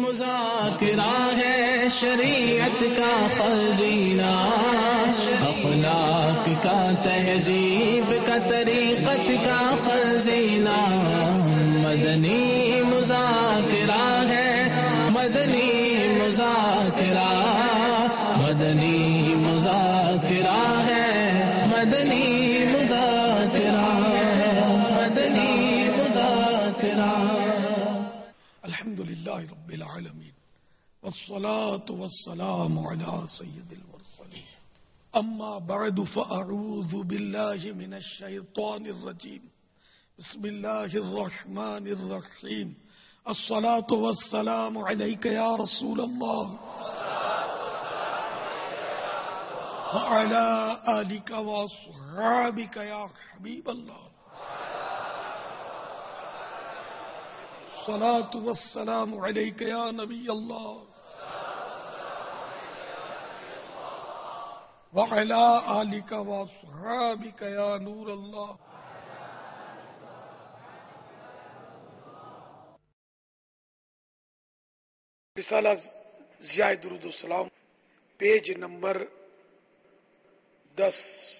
مذاکرہ ہے شریعت کا خزینہ، اخلاق کا تہذیب کا طریقت کا خزینہ، مدنی مذاکرہ ہے، مدنی مذاکرہ، مدنی مذاکرہ ہے، مدنی مذاکرہ، مدنی مذاکرہ۔ الحمد للہ رب العالمین والصلاة والسلام على سید المرسلین، اما بعد فاعوذ باللہ من الشیطان الرجیم، بسم اللہ الرحمن الرحیم، الصلاة والسلام علیک یا رسول اللہ وعلى آلک واصحابک یا حبیب اللہ، الصلاة والسلام علیک یا نبی اللہ وعلى آلک واصحابک یا نور اللہ۔ رسالہ ضیاء درود السلام، پیج نمبر 10۔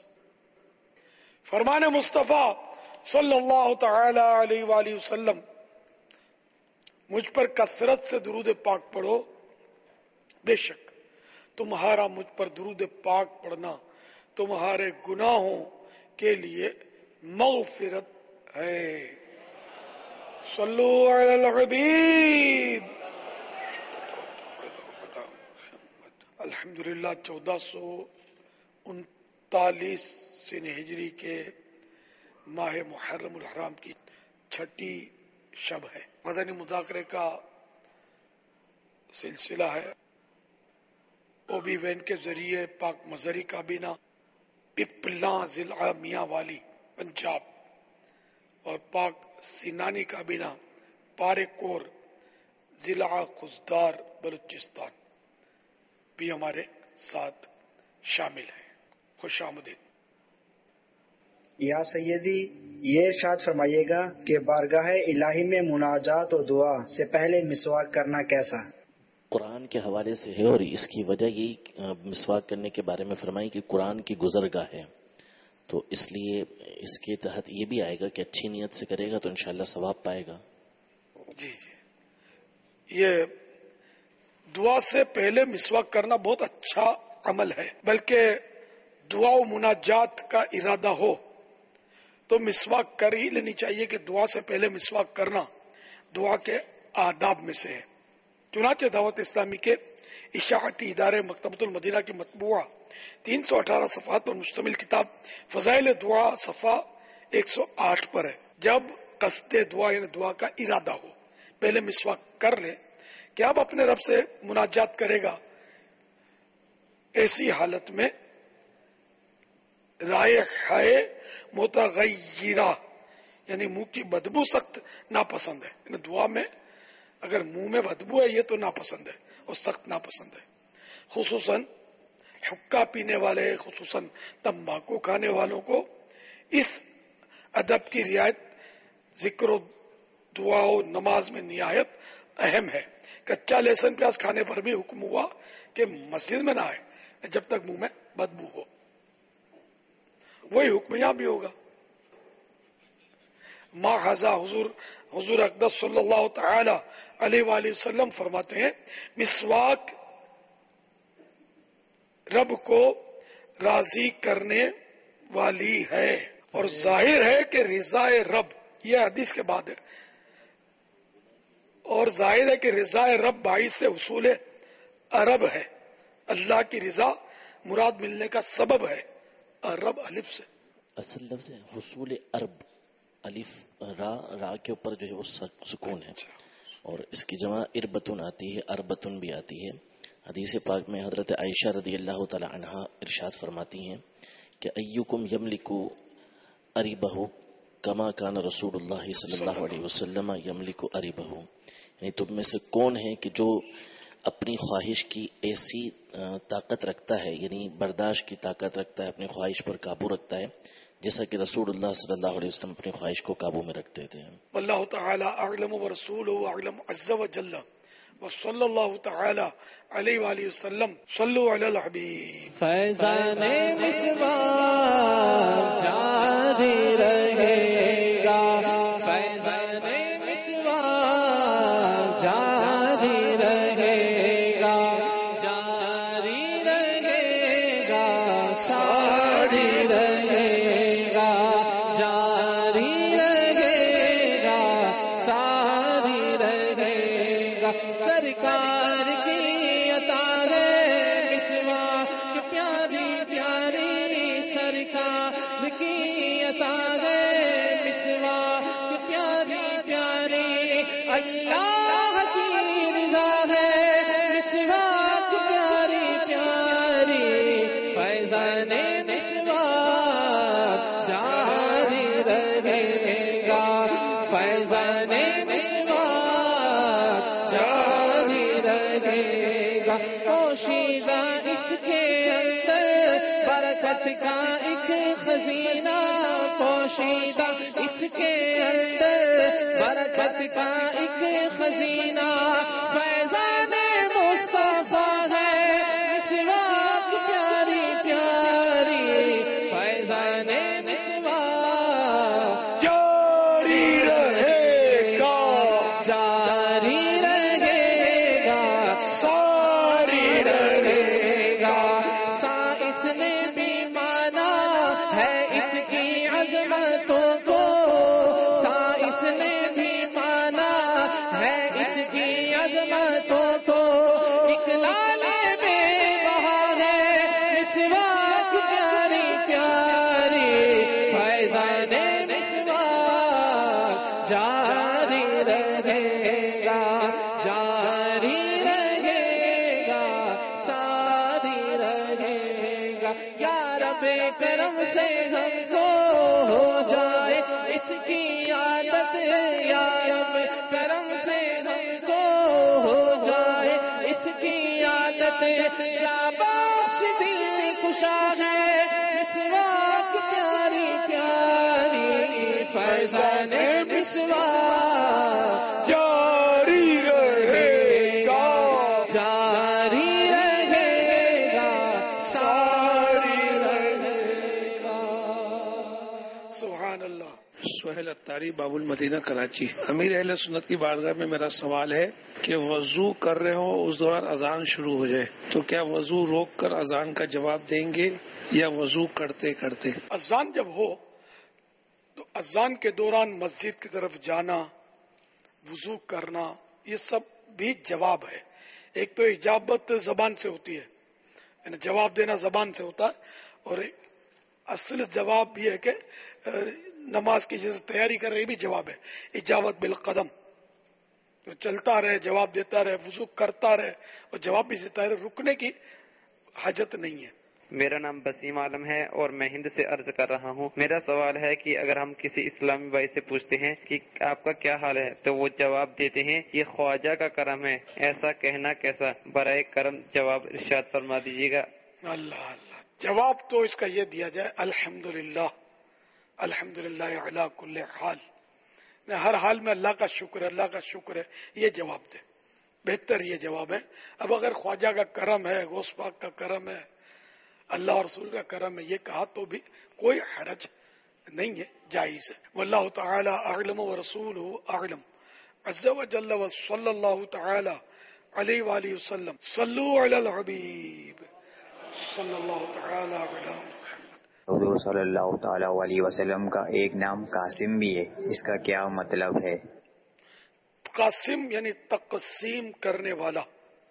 فرمان مصطفیٰ صلی اللہ تعالی علیہ وآلہ وسلم، مجھ پر کثرت سے درود پاک پڑھو، بے شک تمہارا مجھ پر درود پاک پڑھنا تمہارے گناہوں کے لیے مغفرت ہے۔ صلو علی الحبیب۔ الحمدللہ 1439 سن ہجری کے ماہ محرم الحرام کی چھٹی شب ہے۔ مدنی مذاکرے کا سلسلہ ہے۔ او بی وین کے ذریعے پاک مظہری کابینہ پپلاں ضلع میاں والی پنجاب اور پاک سینانی کابینہ پارے کور ضلع خزدار بلوچستان بھی ہمارے ساتھ شامل ہیں۔ خوش آمدید۔ یا سیدی، یہ ارشاد فرمائیے گا کہ بارگاہ الہی میں مناجات و دعا سے پہلے مسواک کرنا کیسا؟ قرآن کے حوالے سے ہے، اور اس کی وجہ یہ مسواک کرنے کے بارے میں فرمائی کہ قرآن کی گزرگاہ ہے، تو اس لیے اس کے تحت یہ بھی آئے گا کہ اچھی نیت سے کرے گا تو انشاءاللہ ثواب پائے گا۔ جی جی، یہ دعا سے پہلے مسواک کرنا بہت اچھا عمل ہے، بلکہ دعا و مناجات کا ارادہ ہو تو مسواک کر ہی لینی چاہیے کہ دعا سے پہلے مسواک کرنا دعا کے آداب میں سے ہے۔ چنانچہ دعوت اسلامی کے اشاعتی ادارے مکتبۃ المدینہ کی مطبوعہ 318 صفحات پر مشتمل کتاب فضائل دعا صفحہ 108 پر ہے، جب قصد دعا یعنی دعا کا ارادہ ہو پہلے مسواک کر لے کہ اب اپنے رب سے مناجات کرے گا، ایسی حالت میں رائحہ متغیرہ یعنی منہ کی بدبو سخت ناپسند ہے، یعنی دعا میں اگر منہ میں بدبو ہے یہ تو ناپسند ہے اور سخت ناپسند ہے، خصوصاً حقہ پینے والے، خصوصاً تمباکو کھانے والوں کو اس ادب کی رعایت ذکر و دعا و نماز میں نہایت اہم ہے۔ کچا لہسن پیاز کھانے پر بھی حکم ہوا کہ مسجد میں نہ آئے جب تک منہ میں بدبو ہو، وہی حکم یہاں بھی ہوگا۔ ما حضا حضور اقدس صلی اللہ تعالی علیہ وآلہ وسلم فرماتے ہیں، مسواک رب کو راضی کرنے والی ہے، اور ظاہر ہے کہ رضا رب، یہ حدیث کے بعد ہے، اور ظاہر ہے کہ رضا رب باعث سے حصول عرب ہے، اللہ کی رضا مراد ملنے کا سبب ہے، عرب الف سے اصل لفظ ہے حصول عرب، الف را کے اوپر جو ہے وہ سکون ہے، اور اس کی جمع اربتن آتی ہے، اربتن بھی آتی ہے۔ حدیث پاک میں حضرت عائشہ رضی اللہ تعالی عنہا ارشاد فرماتی ہیں کہ ایکم یملک اربہ کما کان رسول اللہ صلی اللہ علیہ وسلم یملک اربہ، یعنی تم میں سے کون ہے کہ جو اپنی خواہش کی ایسی طاقت رکھتا ہے، یعنی برداشت کی طاقت رکھتا ہے، اپنی خواہش پر قابو رکھتا ہے جیسا کہ رسول اللہ صلی اللہ علیہ وسلم اپنی خواہش کو قابو میں رکھتے تھے۔ اللہ تعالی اعلم ورسولہ اعلم عز وجل وصلی اللہ تعالی علیہ وآلہ وسلم صلو علی الحبیب. فیضان مصباح جاری رہے گا، فیضان مصباح جاری رہے گا، جاری رہے گا، ساری رہے گا، جاری رہے گا، ساری رہے گا. سرکار کی عطا ہے مسواک پیاری پیاری، سرکار کی عطا ہے مسواک پیاری پیاری، اللہ کی رضا ہے مسواک پیاری پیاری. فیضان مسواک جاری رہے گا، فیضان مسواک جاری رہے گا. پوشیدہ اس کے اندر برکت کا ایک خزینہ، پوشیدہ اس کے اندر برکت کا ایک خزینہ. فیضان مصطفیٰ ہے مسواک پیاری پیاری، فیضان مسواک جاری رہے گا، جاری رہے گا، ساری رہے گا. سائنس نے بھی مانا ہے اس کی عظمتوں کو، سائنس نے بھی مانا ہے اس کی عظمتوں کو. اقلال میں بہار ہے مسواک پیاری پیاری، فیضان مسواک جاری رہے گا، جاری رہے گا، ساری رہے گا. یا رب کرم سے ہم کو ہو جائے اس کی عادت، یا رب کرم سے ہم کو ہو جائے اس کی عادت. جا بخش دل کشا ہے مسواک پیاری پیاری، فیضان مسواک جاری رہے گا، جاری رہے گا، ساری رہے گا. سبحان اللہ. سہیل اتاری، باب المدینہ، کراچی. امیر اہل سنت کی بارگاہ میں میرا سوال ہے کہ وضو کر رہے ہو، اس دوران اذان شروع ہو جائے تو کیا وضو روک کر اذان کا جواب دیں گے یا وضو کرتے کرتے؟ اذان جب ہو تو اذان کے دوران مسجد کی طرف جانا، وضو کرنا، یہ سب بھی جواب ہے. ایک تو اجابت زبان سے ہوتی ہے، یعنی جواب دینا زبان سے ہوتا ہے، اور اصل جواب بھی ہے کہ نماز کی جیسے تیاری کر رہی بھی جواب ہے. اجابت بالقدم، تو چلتا رہے جواب دیتا رہے، وضو کرتا رہے اور جواب بھی دیتا رہے، رکنے کی حاجت نہیں ہے. میرا نام بسیم عالم ہے اور میں ہند سے عرض کر رہا ہوں. میرا سوال ہے کہ اگر ہم کسی اسلامی بھائی سے پوچھتے ہیں کہ آپ کا کیا حال ہے تو وہ جواب دیتے ہیں یہ خواجہ کا کرم ہے، ایسا کہنا کیسا؟ برائے کرم جواب ارشاد فرما دیجیے گا. اللہ اللہ. جواب تو اس کا یہ دیا جائے الحمدللہ، الحمدللہ علی کل حال، ہر حال میں اللہ کا شکر ہے، اللہ کا شکر ہے، یہ جواب دے. بہتر یہ جواب ہے. اب اگر خواجہ کا کرم ہے، غوث پاک کا کرم ہے، اللہ اور رسول کا کرم ہے، یہ کہا تو بھی کوئی حرج نہیں ہے، جائز ہے. واللہ تعالی اعلم ورسولہ اعلم عز وجل وصلی اللہ تعالی علیہ وآلہ وسلم. صلو علی الحبیب صلی اللہ تعالی علی حضور صلی اللہ تعالی علیہ وسلم کا ایک نام قاسم بھی ہے، اس کا کیا مطلب ہے؟ قاسم یعنی تقسیم کرنے والا.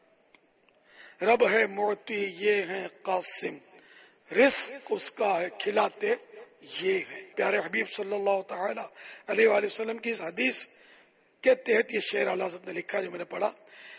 رب ہے معطی، یہ ہیں قاسم، رزق اس کا ہے، کھلاتے یہ ہیں. پیارے حبیب صلی اللہ تعالی علیہ وآلہ وسلم کی اس حدیث کے تحت یہ شعر اعلیٰ حضرت نے لکھا جو میں نے پڑھا،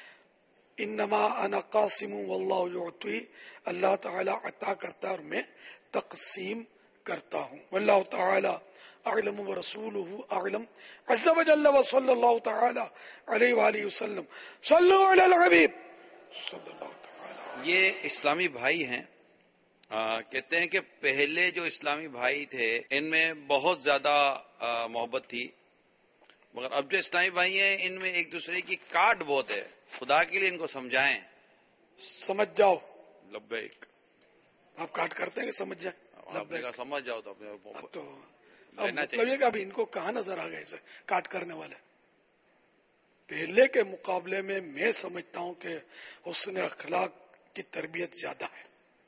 انما انا قاسم واللہ یعطی، اللہ تعالی عطا کرتا ہے اور میں تقسیم کرتا ہوں. واللہ تعالی اعلم ورسولہ اعلم عز وجل وصلی اللہ تعالی علیہ وآلہ وسلم. صلو علی الحبیب صلی اللہ تعالی. یہ اسلامی بھائی ہیں، کہتے ہیں کہ پہلے جو اسلامی بھائی تھے ان میں بہت زیادہ محبت تھی، مگر اب جو اسلامی بھائی ہیں ان میں ایک دوسرے کی کاٹ بہت ہے. خدا کے لیے ان کو سمجھائیں. سمجھ جاؤ. لبیک. آپ کاٹ کرتے ہیں کہ سمجھ جائیں. آپ نے کہا سمجھ جاؤ تو اپنے تو مطلب یہ کہ ابھی ان کو کہاں نظر آ گئے اسے کاٹ کرنے والے. پہلے کے مقابلے میں میں سمجھتا ہوں کہ حسن اخلاق کی تربیت زیادہ ہے.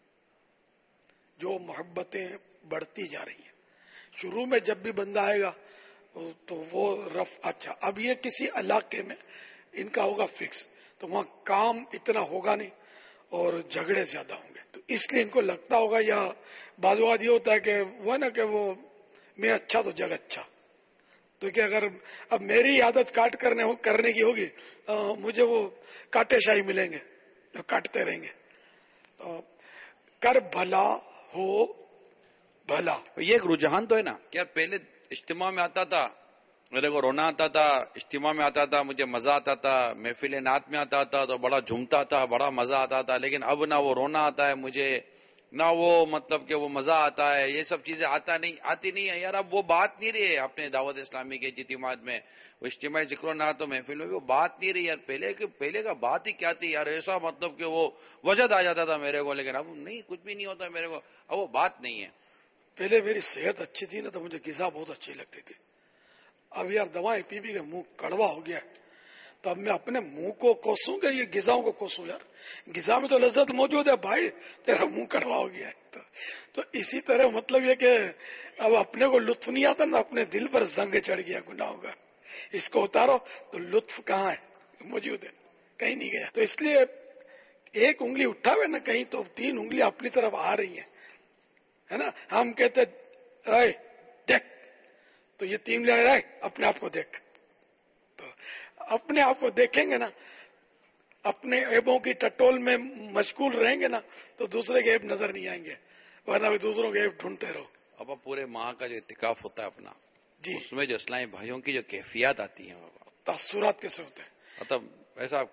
جو محبتیں بڑھتی جا رہی ہیں. شروع میں جب بھی بندہ آئے گا تو وہ رف اچھا. اب یہ کسی علاقے میں ان کا ہوگا فکس تو وہاں کام اتنا ہوگا نہیں اور جھگڑے زیادہ ہوں گے. تو اس لیے ان کو لگتا ہوگا یا بعض اوقات یہ ہوتا ہے کہ وہ نا کہ وہ میں اچھا تو جگ اچھا. تو کہ اگر اب میری عادت کاٹ کرنے کی ہوگی مجھے وہ کاٹے شاہی ملیں گے جو کاٹتے رہیں گے. تو کر بھلا ہو بھلا. یہ ایک رجحان تو ہے نا کہ پہلے اجتماع میں آتا تھا میرے کو رونا آتا تھا, اجتماع میں آتا تھا مجھے مزہ آتا تھا, محفل نعت میں آتا تھا تو بڑا جھومتا تھا, بڑا مزہ آتا تھا. لیکن اب نہ وہ رونا آتا ہے مجھے, نہ وہ مطلب کہ وہ مزہ آتا ہے. یہ سب چیزیں آتی نہیں ہے یار. اب وہ بات نہیں رہی ہے اپنے دعوت اسلامی کے اجتماعات میں, وہ اجتماعی ذکر و نعت و محفل میں وہ بات نہیں رہی یار. پہلے کا بات ہی کیا تھی یار. ایسا مطلب کہ وہ وجد آ جاتا تھا میرے کو. لیکن اب نہیں, کچھ بھی نہیں ہوتا میرے کو. اب وہ بات نہیں ہے. پہلے میری صحت اچھی تھی نا تو مجھے غذا بہت اچھی لگتی تھی. اب یار دوائیں پی کے منہ کڑوا ہو گیا تو اب میں اپنے منہ کو کوسوں کہ یہ غذاؤں کو کوسوں یار. غذا میں تو لذت موجود ہے بھائی, تیرا منہ کڑوا ہو گیا ہے. تو اسی طرح مطلب یہ کہ اب اپنے کو لطف نہیں آتا نا, اپنے دل پر زنگ چڑھ گیا گناہوں کا. اس کو اتارو تو لطف کہاں ہے, موجود ہے, کہیں نہیں گیا. تو اس لیے ایک انگلی اٹھا ہوئے نا کہیں تو 3 انگلیاں اپنی طرف آ رہی ہیں ہے نا. ہم کہتے دیکھ تو یہ 3 لے رہے اپنے آپ کو دیکھ. تو اپنے آپ کو دیکھیں گے نا, اپنے عیبوں کی ٹٹول میں مشغول رہیں گے نا تو دوسرے کے عیب نظر نہیں آئیں گے, ورنہ بھی دوسروں کے عیب ڈھونڈتے رہو. اب پورے ماہ کا جو اعتکاف ہوتا ہے اپنا جی, اس میں جو اسلامی بھائیوں کی جو کیفیات آتی ہیں تاثرات کیسے ہوتے ہیں, مطلب ایسا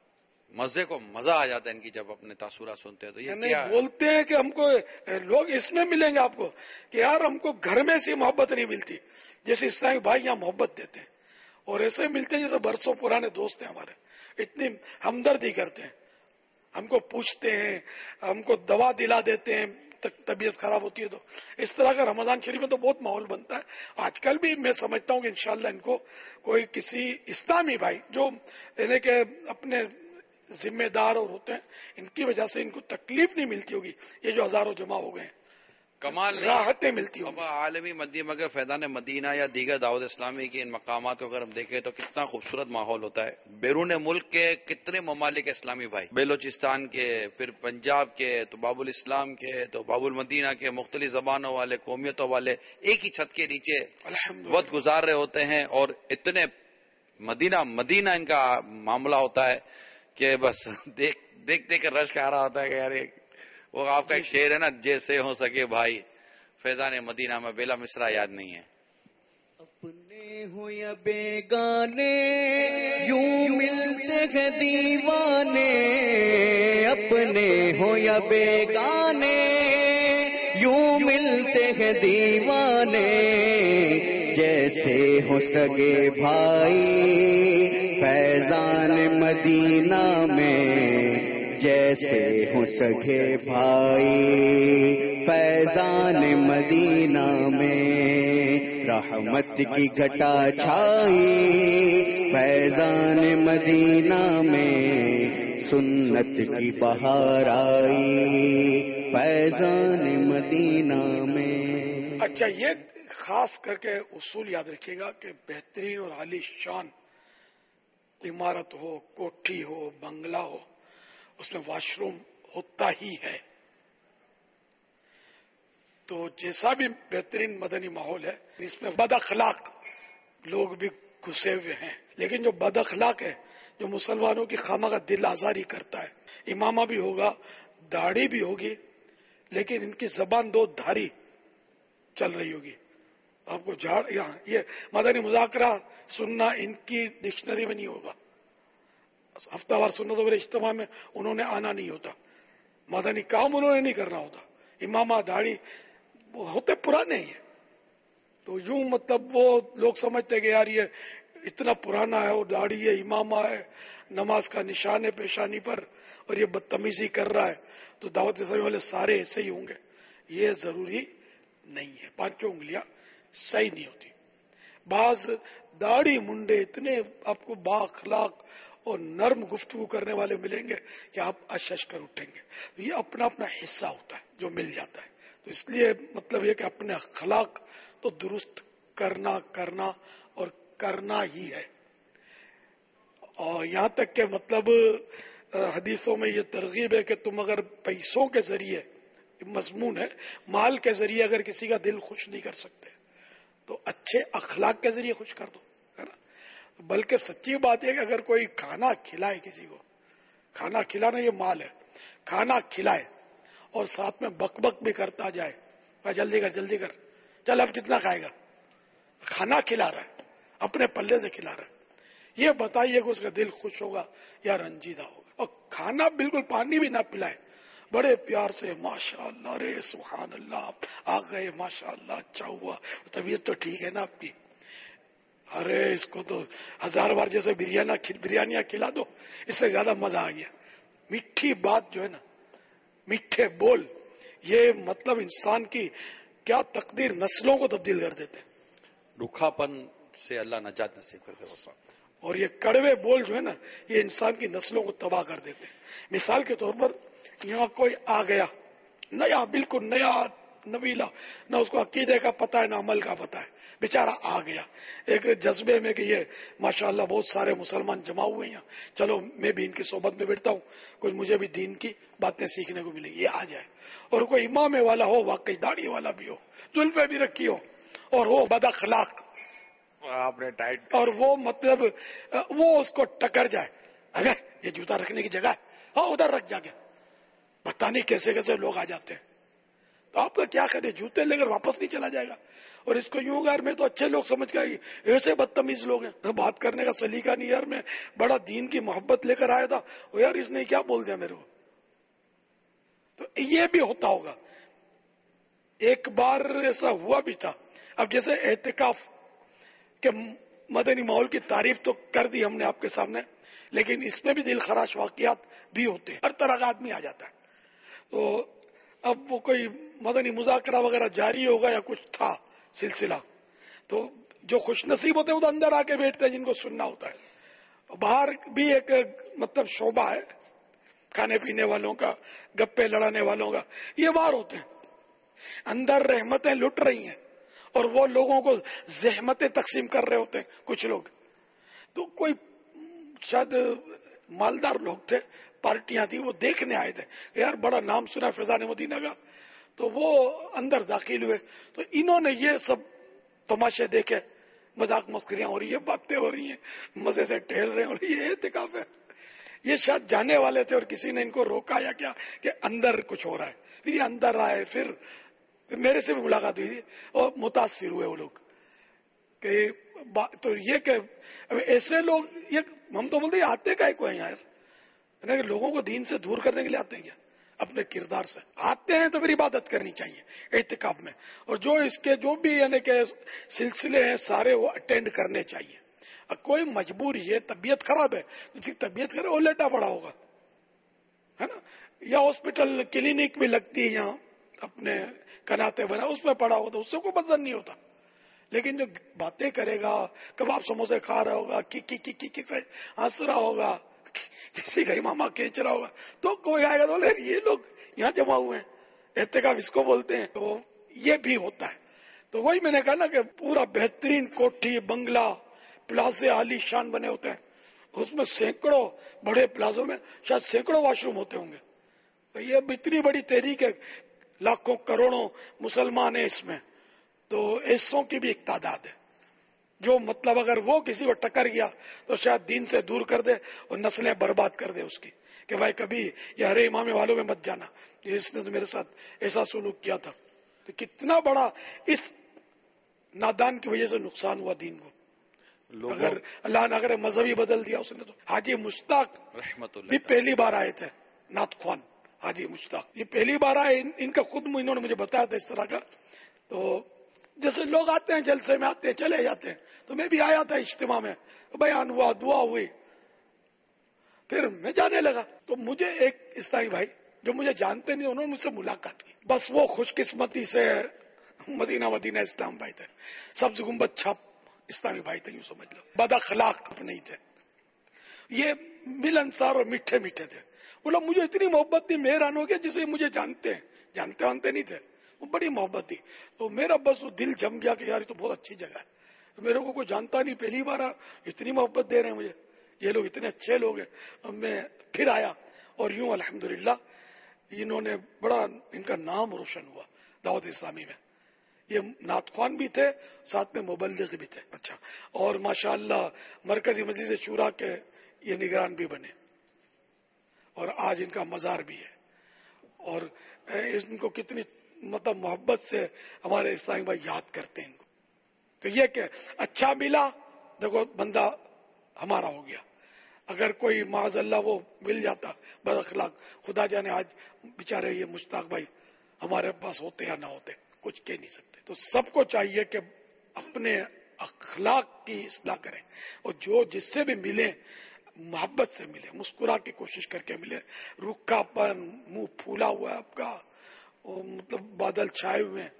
مزہ آ جاتا ہے ان کی جب اپنے تاثرات سنتے ہیں. تو یہ نہیں بولتے ہیں کہ ہم کو لوگ اس میں ملیں گے آپ کو کہ یار ہم کو گھر میں سے محبت نہیں ملتی جیسے اسلامی بھائی یہاں محبت دیتے ہیں, اور ایسے ملتے ہیں جیسے برسوں پرانے دوست ہیں ہمارے. اتنی ہمدردی کرتے ہیں, ہم کو پوچھتے ہیں, ہم کو دوا دلا دیتے ہیں طبیعت خراب ہوتی ہے. تو اس طرح کا رمضان شریف میں تو بہت ماحول بنتا ہے. آج کل بھی میں سمجھتا ہوں کہ انشاءاللہ ان کو کوئی کسی اسلامی بھائی جو یعنی کہ اپنے ذمہ دار اور ہوتے ہیں ان کی وجہ سے ان کو تکلیف نہیں ملتی ہوگی. یہ جو ہزاروں جمع ہو گئے ہیں کمال راحتیں ملتی ہوں. عالمی مگر فیضان مدینہ یا دیگر دعوت اسلامی کے ان مقامات کو اگر ہم دیکھیں تو کتنا خوبصورت ماحول ہوتا ہے. بیرون ملک کے کتنے ممالک اسلامی بھائی, بلوچستان کے, پھر پنجاب کے, تو باب الاسلام کے, تو باب المدینہ کے, مختلف زبانوں والے, قومیتوں والے ایک ہی چھت کے نیچے وقت گزار رہے ہوتے ہیں. اور اتنے مدینہ ان کا معاملہ ہوتا ہے کہ بس دیکھ کر رش کھا رہا ہوتا ہے کہ یار وہ آپ کا ایک شعر ہے نا, جیسے ہو سکے بھائی فیضان مدینہ میں بیلا مصرع یاد نہیں ہے. اپنے ہو یا بیگانے یوں ملتے ہیں دیوانے, اپنے ہو یا بیگانے یوں ملتے ہیں دیوانے, جیسے ہو سگے بھائی فیضان مدینہ میں, جیسے ہو سگے بھائی فیضان مدینہ میں. رحمت کی گھٹا چھائی فیضان مدینہ میں, سنت کی بہار آئی فیضان مدینہ میں. اچھا, یہ خاص کر کے اصول یاد رکھیے گا کہ بہترین اور عالی شان عمارت ہو, کوٹھی ہو, بنگلہ ہو, اس میں واش روم ہوتا ہی ہے. تو جیسا بھی بہترین مدنی ماحول ہے اس میں بد اخلاق لوگ بھی گھسے ہوئے ہیں. لیکن جو بد اخلاق ہے, جو مسلمانوں کی خواہ کا دل آزاری کرتا ہے, امامہ بھی ہوگا, داڑھی بھی ہوگی, لیکن ان کی زبان 2 دھاری چل رہی ہوگی. آپ کو یہ مدنی مذاکرہ سننا ان کی ڈکشنری میں نہیں ہوگا. ہفتہ وار سنت وغیرہ اجتماع میں انہوں نے آنا نہیں ہوتا, مدنی کام انہوں نے نہیں کرنا ہوتا. امامہ داڑھی ہوتے پرانے ہیں. تو یوں مطلب وہ لوگ سمجھتے کہ یار یہ اتنا پرانا ہے اور داڑھی ہے, امامہ ہے, نماز کا نشان ہے پیشانی پر, اور یہ بدتمیزی کر رہا ہے, تو دعوت اسلامی والے سارے ایسے ہی ہوں گے. یہ ضروری نہیں ہے. پانچوں انگلیاں صحیح نہیں ہوتی. بعض داڑھی منڈے اتنے آپ کو با اخلاق اور نرم گفتگو کرنے والے ملیں گے کہ آپ اشش کر اٹھیں گے. یہ اپنا اپنا حصہ ہوتا ہے جو مل جاتا ہے. تو اس لیے مطلب یہ کہ اپنے اخلاق تو درست کرنا اور کرنا ہی ہے. اور یہاں تک کہ مطلب حدیثوں میں یہ ترغیب ہے کہ تم اگر پیسوں کے ذریعے, مضمون ہے, مال کے ذریعے اگر کسی کا دل خوش نہیں کر سکتے تو اچھے اخلاق کے ذریعے خوش کر دو, ہے نا. بلکہ سچی بات ہے کہ اگر کوئی کھانا کھلائے کسی کو, کھانا کھلانا یہ مال ہے, کھانا کھلائے اور ساتھ میں بک بک بھی کرتا جائے, جلدی کر, چل اب کتنا کھائے گا, کھانا کھلا رہا ہے, اپنے پلے سے کھلا رہا ہے, یہ بتائیے کہ اس کا دل خوش ہوگا یا رنجیدہ ہوگا. اور کھانا بالکل پانی بھی نہ پلائے, بڑے پیار سے ماشاء اللہ, ارے سبحان اللہ آ گئے, ماشاء اللہ اچھا ہوا, طبیعت تو ٹھیک ہے نا آپ کی, ارے اس کو تو 1000 بار جیسے بریانیاں کھلا دو, اس سے زیادہ مزہ آ گیا. میٹھی بات جو ہے نا, میٹھے بول, یہ مطلب انسان کی کیا تقدیر, نسلوں کو تبدیل کر دیتے. روکھاپن سے اللہ نجات نصیب کرتے ہیں. اور یہ کڑوے بول جو ہے نا, یہ انسان کی نسلوں کو تباہ کر دیتے ہیں. مثال کے طور پر یہاں کوئی آ گیا نیا, بالکل نیا نویلا, نہ اس کو عقیدے کا پتہ ہے نہ عمل کا پتہ ہے, بیچارہ آ گیا ایک جذبے میں کہ یہ ماشاءاللہ بہت سارے مسلمان جمع ہوئے ہیں, چلو میں بھی ان کی صحبت میں بیٹھتا ہوں, کچھ مجھے بھی دین کی باتیں سیکھنے کو ملیں گی. یہ آ جائے اور کوئی امام والا ہو, واقعی داڑھی والا بھی ہو, زلفیں بھی رکھی ہو, اور وہ بد اخلاق, آپ نے ٹائٹ, اور وہ مطلب وہ اس کو ٹکر جائے, ارے یہ جوتا رکھنے کی جگہ ہے, ہاں ادھر رکھ جا کے, پتہ نہیں کیسے کیسے لوگ آ جاتے ہیں. تو آپ کا کیا خیال, جوتے لے کر واپس نہیں چلا جائے گا, اور اس کو یوں یار میں تو اچھے لوگ سمجھ گیا, ایسے بدتمیز لوگ ہیں, بات کرنے کا سلیقہ نہیں یار, میں بڑا دین کی محبت لے کر آیا تھا, وہ یار اس نے کیا بول دیا میرے کو. تو یہ بھی ہوتا ہوگا. ایک بار ایسا ہوا بھی تھا. اب جیسے اعتکاف کہ مدنی ماحول کی تعریف تو کر دی ہم نے آپ کے سامنے, لیکن اس میں بھی دل خراش واقعات بھی ہوتے ہیں, ہر طرح کا آدمی آ جاتا ہے. تو اب وہ کوئی مدنی مذاکرہ وغیرہ جاری ہوگا یا کچھ تھا سلسلہ, تو جو خوش نصیب ہوتے ہیں وہ تو اندر آ کے بیٹھتے ہیں جن کو سننا ہوتا ہے. باہر بھی ایک مطلب شعبہ ہے کھانے پینے والوں کا, گپے لڑانے والوں کا, یہ باہر ہوتے ہیں. اندر رحمتیں لٹ رہی ہیں اور وہ لوگوں کو زحمتیں تقسیم کر رہے ہوتے ہیں کچھ لوگ. تو کوئی شاید مالدار لوگ تھے, پارٹیاں تھیں, وہ دیکھنے آئے تھے, یار بڑا نام سنا فیضان مدینہ کا, تو وہ اندر داخل ہوئے. تو انہوں نے یہ سب تماشے دیکھے, مذاق مسکریاں ہو رہی ہیں, باتیں ہو رہی ہیں, مزے سے ٹہل رہے ہیں, اور یہ اعتکاف ہے. یہ شاید جانے والے تھے اور کسی نے ان کو روکا یا کیا کہ اندر کچھ ہو رہا ہے. پھر یہ اندر آئے, پھر میرے سے بھی ملاقات ہوئی تھی اور متاثر ہوئے وہ لوگ کہ تو یہ کہ ایسے لوگ, یہ ہم تو بولتے ہیں آتے کا کوئی یار, لوگوں کو دین سے دور کرنے کے لیے آتے ہیں کیا, اپنے کردار سے آتے ہیں تو پھر عبادت کرنی چاہیے اعتکاف میں, اور جو اس کے جو بھی یعنی کہ سلسلے ہیں سارے وہ اٹینڈ کرنے چاہیے. کوئی مجبوری ہے, طبیعت خراب ہے, جس کی طبیعت خراب وہ لیٹا پڑا ہوگا, ہے نا, یا ہاسپٹل کلینک بھی لگتی ہے یہاں اپنے کناتے بنا, اس میں پڑا ہوگا تو اس سے کوئی بدن نہیں ہوتا. لیکن جو باتیں کرے گا, کباب سموسے کھا رہا ہوگا, کی ہنس رہا ہوگا, کسی کا امامہ کھینچ رہا ہوگا, تو کوئی آئے گا تو یہ لوگ یہاں جمع ہوئے ہیں, اعتکاف اس کو بولتے ہیں. تو یہ بھی ہوتا ہے. تو وہی میں نے کہا نا کہ پورا بہترین کوٹھی, بنگلہ, پلازے عالی شان بنے ہوتے ہیں, اس میں سینکڑوں, بڑے پلازوں میں شاید سینکڑوں واش روم ہوتے ہوں گے. تو یہ اتنی بڑی تحریک ہے, لاکھوں کروڑوں مسلمان ہیں اس میں, تو ایسوں کی بھی ایک تعداد ہے جو مطلب اگر وہ کسی کو ٹکر گیا تو شاید دین سے دور کر دے اور نسلیں برباد کر دے اس کی, کہ بھائی کبھی یہ ہرے امام والوں میں مت جانا, اس نے تو میرے ساتھ ایسا سلوک کیا تھا. تو کتنا بڑا اس نادان کی وجہ سے نقصان ہوا دین کو. اگر اللہ نے اگر مذہبی بدل دیا اس نے. تو حاجی مشتاق بھی پہلی بار آئے تھے, نعت خوان حاجی مشتاق, یہ پہلی بار آئے, ان کا خود انہوں نے مجھے بتایا تھا اس طرح کا. تو جیسے لوگ آتے ہیں جلسے میں آتے ہیں چلے جاتے ہیں، تو میں بھی آیا تھا اجتماع میں، بیان ہوا، دعا ہوئی، پھر میں جانے لگا. تو مجھے ایک اسلامی بھائی جو مجھے جانتے نہیں، انہوں نے مجھ سے ملاقات کی. بس وہ خوش قسمتی سے مدینہ اسلام بھائی تھے، سبز گنبد چھپ اسلامی بھائی تھے، یوں سمجھ لو. بد اخلاق نہیں تھے، یہ ملنسار اور میٹھے میٹھے تھے. وہ لوگ مجھے اتنی محبت تھی، مہربان ہو گیا جسے مجھے جانتے نہیں تھے، وہ بڑی محبت تھی. تو میرا بس وہ دل جم گیا کہ یار یہ تو بہت اچھی جگہ ہے، میرے کو کوئی جانتا نہیں، پہلی بار اتنی محبت دے رہے ہیں مجھے، یہ لوگ اتنے اچھے لوگ ہیں. اب میں پھر آیا اور یوں الحمدللہ انہوں نے بڑا، ان کا نام روشن ہوا دعوت اسلامی میں. یہ نعت خوان بھی تھے، ساتھ میں مبلغ بھی تھے. اچھا، اور ماشاءاللہ مرکزی مجلس شورا کے یہ نگران بھی بنے، اور آج ان کا مزار بھی ہے. اور ان کو کتنی مطلب محبت سے ہمارے اسلامی بھائی یاد کرتے ہیں ان کو. تو یہ کہ اچھا ملا، دیکھو بندہ ہمارا ہو گیا. اگر کوئی معاذ اللہ وہ مل جاتا بد اخلاق، خدا جانے آج بیچارے یہ مشتاق بھائی ہمارے پاس ہوتے یا نہ ہوتے، کچھ کہہ نہیں سکتے. تو سب کو چاہیے کہ اپنے اخلاق کی اصلاح کریں، اور جو جس سے بھی ملیں محبت سے ملے، مسکرا کی کوشش کر کے ملے. رکھا پن، منہ پھولا ہوا ہے آپ کا، مطلب بادل چھائے ہوئے ہیں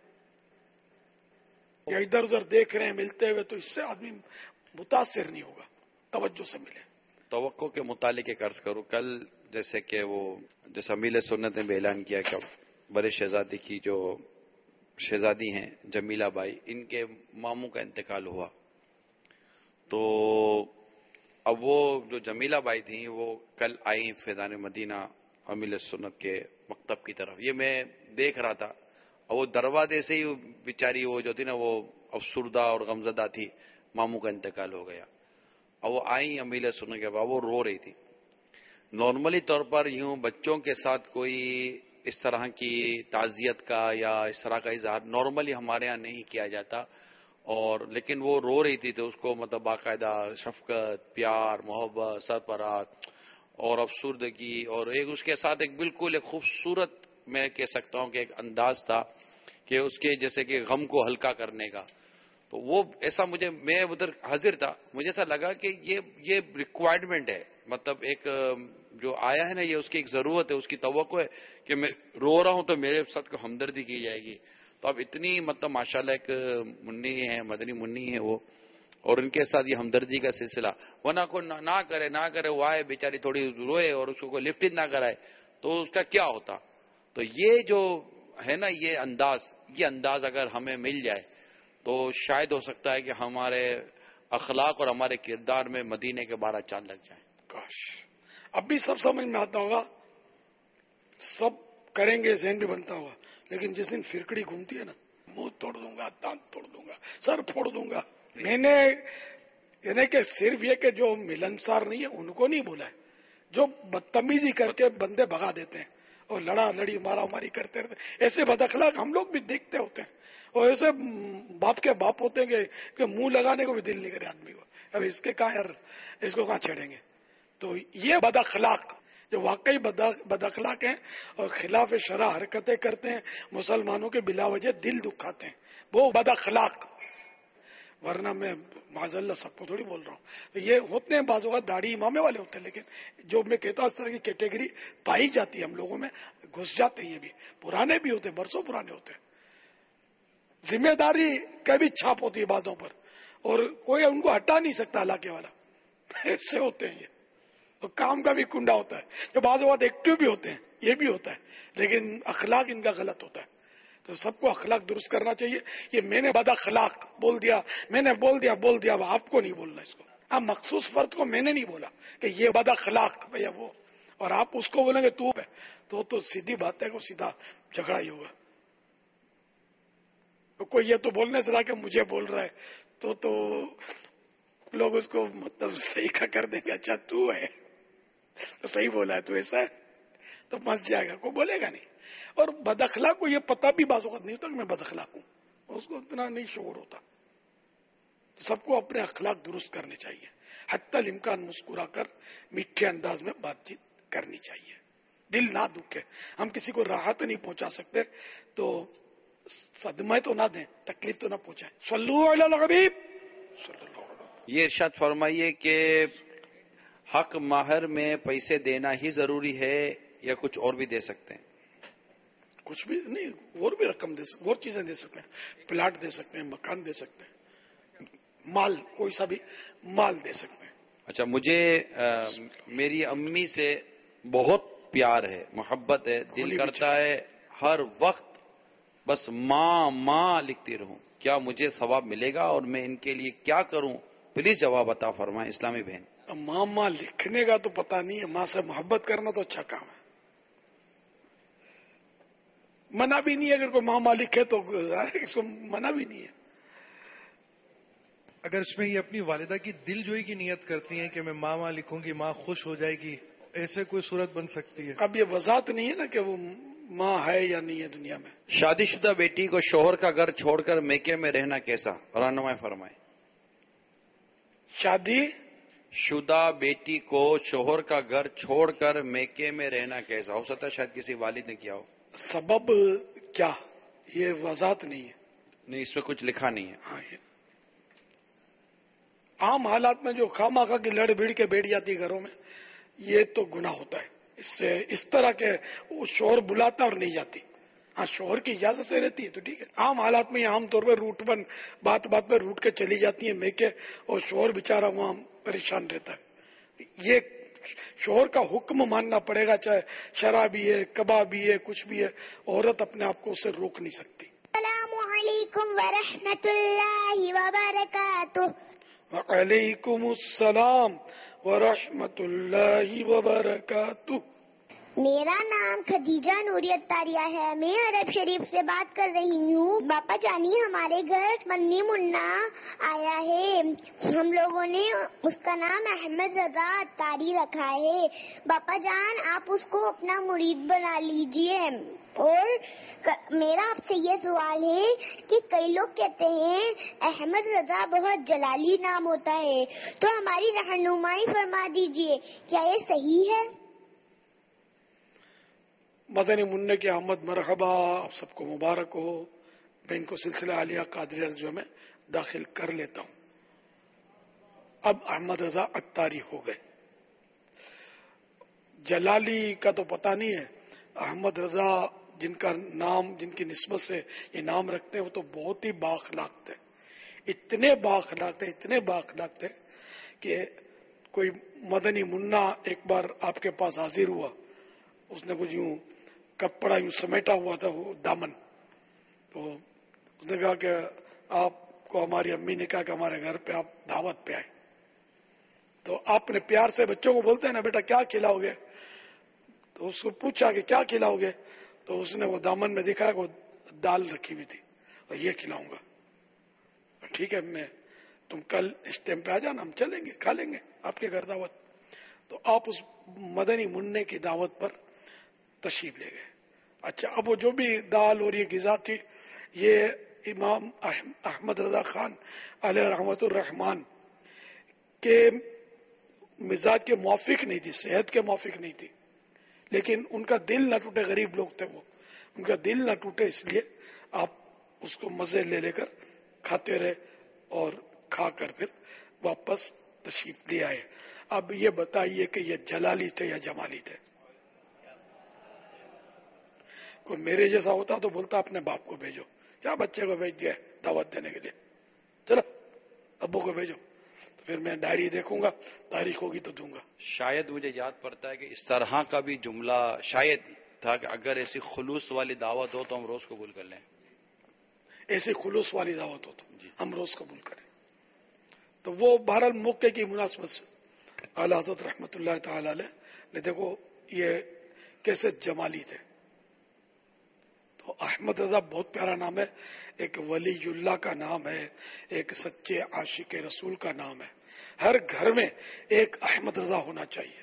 یا ادھر ادھر دیکھ رہے ہیں ملتے ہوئے، تو اس سے آدمی متاثر نہیں ہوگا. توجہ سے ملے. توقع کے متعلق ایک عرض کروں، کل جیسے کہ وہ جیسے امیل سنت نے بھی اعلان کیا کہ بڑے شہزادی کی جو شہزادی ہیں جمیلہ بائی، ان کے ماموں کا انتقال ہوا. تو اب وہ جو جمیلہ بائی تھیں وہ کل آئیں فیضان مدینہ امیل سنت کے مکتب کی طرف. یہ میں دیکھ رہا تھا، اور وہ دروازے سے ہی بیچاری وہ جو تھی نا وہ افسردہ اور غمزدہ تھی، ماموں کا انتقال ہو گیا. اور وہ آئیں امیل سنت کے بعد وہ رو رہی تھی. نارملی طور پر یوں بچوں کے ساتھ کوئی اس طرح کی تعزیت کا یا اس طرح کا اظہار نارملی ہمارے ہاں نہیں کیا جاتا، اور لیکن وہ رو رہی تھی تو اس کو مطلب باقاعدہ شفقت، پیار، محبت، سرپرست اور افسردگی، اور ایک اس کے ساتھ ایک بالکل ایک خوبصورت، میں کہہ سکتا ہوں کہ ایک انداز تھا کہ اس کے جیسے کہ غم کو ہلکا کرنے کا. تو وہ ایسا میں ادھر حاضر تھا، مجھے ایسا لگا کہ یہ ریکوائرمنٹ ہے، مطلب ایک جو آیا ہے نا، یہ اس کی ایک ضرورت ہے، اس کی توقع ہے کہ میں رو رہا ہوں تو میرے ساتھ کو ہمدردی کی جائے گی. تو اب اتنی مطلب ماشاءاللہ ایک منی ہے، مدنی منی ہے وہ، اور ان کے ساتھ یہ ہمدردی کا سلسلہ، ورنہ کو نہ کرے وہ آئے بیچاری تھوڑی روئے اور اس کو لفٹ نہ کرائے تو اس کا کیا ہوتا. تو یہ جو ہے نا یہ انداز اگر ہمیں مل جائے تو شاید ہو سکتا ہے کہ ہمارے اخلاق اور ہمارے کردار میں مدینے کے 12 چاند لگ جائیں. کاش اب بھی سب سمجھ میں آتا ہوگا، سب کریں گے، ذہن بھی بنتا ہوگا، لیکن جس دن فرکڑی گھومتی ہے نا، منہ توڑ دوں گا، دانت توڑ دوں گا، سر پھوڑ دوں گا. میں نے یعنی کہ صرف یہ کہ جو ملنسار نہیں ہے ان کو نہیں بولا ہے، جو بدتمیزی کر کے بندے بھگا دیتے ہیں اور لڑا لڑی مارا ماری کرتے رہتے ہیں، ایسے بد اخلاق ہم لوگ بھی دیکھتے ہوتے ہیں، اور ایسے باپ کے باپ ہوتے ہیں کہ منہ لگانے کو بھی دل نہیں کرے آدمی کو. اب اس کے کہاں یار، اس کو کہاں چھیڑیں گے. تو یہ بد اخلاق جو واقعی بد اخلاق ہیں اور خلاف شرع حرکتیں کرتے ہیں، مسلمانوں کے بلا وجہ دل دکھاتے ہیں، وہ بد اخلاق. ورنہ میں معاذ اللہ سب کو تھوڑی بول رہا ہوں. تو یہ ہوتے ہیں بعض اوقات داڑھی امامے والے ہوتے ہیں، لیکن جو میں کہتا ہوں اس طرح کی کیٹیگری پائی جاتی ہے ہم لوگوں میں، گھس جاتے ہیں. یہ بھی پرانے بھی ہوتے ہیں، برسوں پرانے ہوتے ہیں، ذمہ داری کا بھی چھاپ ہوتی ہے باتوں پر، اور کوئی ان کو ہٹا نہیں سکتا علاقے والا. ایسے ہوتے ہیں یہ. اور کام کا بھی کنڈا ہوتا ہے، جو بعض اوقات ایکٹیو بھی ہوتے ہیں، یہ بھی ہوتا ہے، لیکن اخلاق ان کا غلط ہوتا ہے. تو سب کو اخلاق درست کرنا چاہیے. یہ میں نے بد اخلاق بول دیا، میں نے بول دیا وہ آپ کو نہیں بولنا اس کو. آپ مخصوص فرد کو میں نے نہیں بولا کہ یہ بد اخلاق بھیا وہ، اور آپ اس کو بولیں گے تو سیدھی بات ہے کہ سیدھا جھگڑا ہی ہوگا. کوئی یہ تو بولنے سے رہا کہ مجھے بول رہا ہے تو لوگ اس کو مطلب صحیح کا کر دیں گے، اچھا تو ہے تو صحیح بولا ہے، تو ایسا ہے، تو پھنس جائے گا، کوئی بولے گا نہیں. اور بد اخلاق کو یہ پتہ بھی بعض اوقات نہیں ہوتا کہ میں بد اخلاق ہوں، اس کو اتنا نہیں شعور ہوتا. سب کو اپنے اخلاق درست کرنے چاہیے، حتی الامکان مسکرا کر میٹھے انداز میں بات چیت کرنی چاہیے، دل نہ دکھے. ہم کسی کو راحت نہیں پہنچا سکتے تو صدمہ تو نہ دیں، تکلیف تو نہ پہنچائیں. صلو علی الحبیب صلی اللہ علیہ وسلم. یہ ارشاد فرمائیے کہ حق ماہر میں پیسے دینا ہی ضروری ہے یا کچھ اور بھی دے سکتے ہیں؟ کچھ بھی نہیں، اور بھی رقم دے سکتے، اور چیزیں دے سکتے ہیں، پلاٹ دے سکتے ہیں، مکان دے سکتے ہیں، مال، کوئی سا بھی مال دے سکتے ہیں. اچھا، مجھے میری امی سے بہت پیار ہے، محبت ہے، دل کرتا ہے ہر وقت بس ماں ماں لکھتی رہوں، کیا مجھے ثواب ملے گا اور میں ان کے لیے کیا کروں؟ پلیز جواب عطا فرمائیں اسلامی بہن. ماں ماں لکھنے کا تو پتہ نہیں ہے، ماں سے محبت کرنا تو اچھا کام ہے. منع بھی نہیں ہے، اگر کوئی ماں ماں لکھے تو اس کو منع بھی نہیں ہے. اگر اس میں یہ اپنی والدہ کی دل جوئی کی نیت کرتی ہیں کہ میں ماں ماں لکھوں گی، ماں خوش ہو جائے گی، ایسے کوئی صورت بن سکتی ہے؟ اب یہ وضاحت نہیں ہے نا کہ وہ ماں ہے یا نہیں ہے دنیا میں. شادی شدہ بیٹی کو شوہر کا گھر چھوڑ کر میکے میں رہنا کیسا؟ رہنمائی فرمائیں. شادی شدہ بیٹی کو شوہر کا گھر چھوڑ کر میکے میں رہنا کیسا؟ ہو سکتا ہے شاید کسی والد نے کیا ہو. سبب کیا، یہ وضاحت نہیں ہے. نہیں، اس میں کچھ لکھا نہیں ہے. ہاں، یہ عام حالات میں جو خواہ کی لڑ بھیڑ کے بیٹھ جاتی ہے گھروں میں، یہ تو گناہ ہوتا ہے. اس سے اس طرح کے وہ شوہر بلاتا اور نہیں جاتی. ہاں، شوہر کی اجازت سے رہتی ہے تو ٹھیک ہے. عام حالات میں یہ عام طور پر روٹ بن بات بات پہ روٹ کے چلی جاتی ہیں میکے، اور شوہر بیچارہ وہاں پریشان رہتا ہے. یہ شوہر کا حکم ماننا پڑے گا، چاہے شرابی ہے، کبابی ہے، کچھ بھی ہے. عورت اپنے آپ کو اسے روک نہیں سکتی. السلام علیکم ورحمۃ اللہ وبرکاتہ. وعلیکم السلام ورحمۃ اللہ وبرکاتہ. میرا نام خدیجہ نوری اتاریہ ہے. میں عرب شریف سے بات کر رہی ہوں. باپا جانی، ہمارے گھر منی منا آیا ہے. ہم لوگوں نے اس کا نام احمد رضا اتاری رکھا ہے. باپا جان، آپ اس کو اپنا مرید بنا لیجئے. اور میرا آپ سے یہ سوال ہے کہ کئی لوگ کہتے ہیں احمد رضا بہت جلالی نام ہوتا ہے، تو ہماری رہنمائی فرما دیجئے، کیا یہ صحیح ہے؟ مدنی منع کے احمد مرحبا، آپ سب کو مبارک ہو. میں ان کو سلسلہ عالیہ قادریہ جو میں داخل کر لیتا ہوں. اب احمد رضا اتاری ہو گئے. جلالی کا تو پتہ نہیں ہے. احمد رضا جن کا نام، جن کی نسبت سے یہ نام رکھتے ہیں، وہ تو بہت ہی بااخلاق تھے. اتنے بااخلاق تھے، اتنے بااخلاق تھے کہ کوئی مدنی منا ایک بار آپ کے پاس حاضر ہوا. اس نے کچھ یوں کپڑا یوں سمیٹا ہوا تھا، وہ دامن. تو اس نے کہا کہ آپ کو ہماری امی نے کہا کہ ہمارے گھر پہ آپ دعوت پہ آئے. تو آپ نے پیار سے بچوں کو بولتے ہیں نا، بیٹا کیا کھلاؤ گے؟ تو اس کو پوچھا کہ کیا کھلاؤ گے؟ تو اس نے وہ دامن میں دکھایا کہ وہ دال رکھی ہوئی تھی، اور یہ کھلاؤں گا. ٹھیک ہے، میں تم کل اس ٹائم پہ آ جانا، ہم چلیں گے، کھا لیں گے آپ کے گھر دعوت. تو آپ اس مدنی منع کی دعوت پر تشریف لے گئے. اچھا، اب وہ جو بھی دال اور یہ غذا تھی، یہ امام احمد رضا خان علیہ رحمت الرحمان کے مزاج کے موافق نہیں تھی، صحت کے موافق نہیں تھی. لیکن ان کا دل نہ ٹوٹے، غریب لوگ تھے وہ، ان کا دل نہ ٹوٹے، اس لیے آپ اس کو مزے لے لے کر کھاتے رہے اور کھا کر پھر واپس تشریف لے آئے. اب یہ بتائیے کہ یہ جلالی تھے یا جمالی تھے؟ کوئی میرے جیسا ہوتا تو بولتا اپنے باپ کو بھیجو، کیا بچے کو بھیج دیا دعوت دینے کے لیے، چلو ابو کو بھیجو. تو پھر میں ڈائری دیکھوں گا، تاریخ ہوگی تو دوں گا. شاید مجھے یاد پڑتا ہے کہ اس طرح کا بھی جملہ شاید تھا کہ اگر ایسی خلوص والی دعوت ہو تو ہم روز قبول کر لیں. ایسی خلوص والی دعوت ہو تو ہم روز قبول کریں. تو وہ بہرحال موقع کی مناسبت سے اعلیٰ حضرت رحمت اللہ تعالی علیہ نے، دیکھو یہ کیسے جمالی تھے. تو احمد رضا بہت پیارا نام ہے، ایک ولی اللہ کا نام ہے، ایک سچے عاشق رسول کا نام ہے. ہر گھر میں ایک احمد رضا ہونا چاہیے.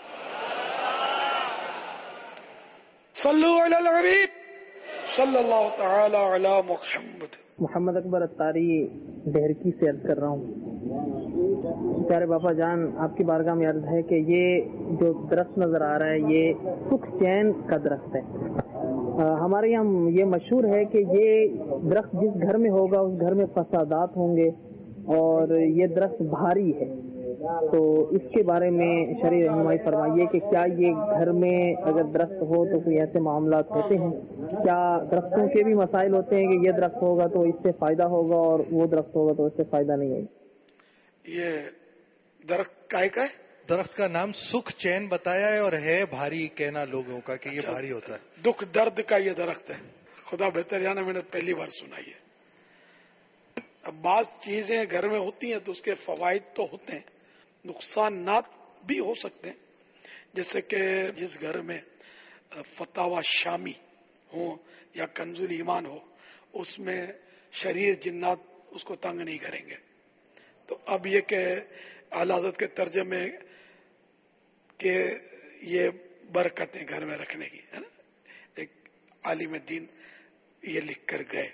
صلو علی الحبیب صلی اللہ تعالی علی محمد. محمد اکبر اتاری ڈہرکی سے عرض کر رہا ہوں. پیارے باپا جان، آپ کی بارگاہ میں عرض ہے کہ یہ جو درخت نظر آ رہا ہے، یہ سکھ چین کا درخت ہے. ہمارے یہاں یہ مشہور ہے کہ یہ درخت جس گھر میں ہوگا اس گھر میں فسادات ہوں گے اور یہ درخت بھاری ہے، تو اس کے بارے میں شرعی رہنمائی فرمائیے کہ کیا یہ گھر میں اگر درخت ہو تو کوئی ایسے معاملات ہوتے ہیں؟ کیا درختوں کے بھی مسائل ہوتے ہیں کہ یہ درخت ہوگا تو اس سے فائدہ ہوگا اور وہ درخت ہوگا تو اس سے فائدہ نہیں ہوگا؟ یہ درخت کا ہے؟ درخت کا نام سکھ چین بتایا ہے اور ہے بھاری کہنا لوگوں کا کہ یہ بھاری ہوتا ہے. دکھ درد کا یہ درخت ہے. خدا بہتر جانا، میں نے پہلی بار سنا ہے. اب بعض چیزیں گھر میں ہوتی ہیں تو اس کے فوائد تو ہوتے ہیں، نقصانات بھی ہو سکتے ہیں. جیسے کہ جس گھر میں فتاوی شامی ہو یا کنز ایمان ہو، اس میں شریر جنات اس کو تنگ نہیں کریں گے. تو اب یہ کہ اعلی حضرت کے ترجمے کہ یہ برکتیں گھر میں رکھنے کی ہے نا، ایک عالم دین یہ لکھ کر گئے.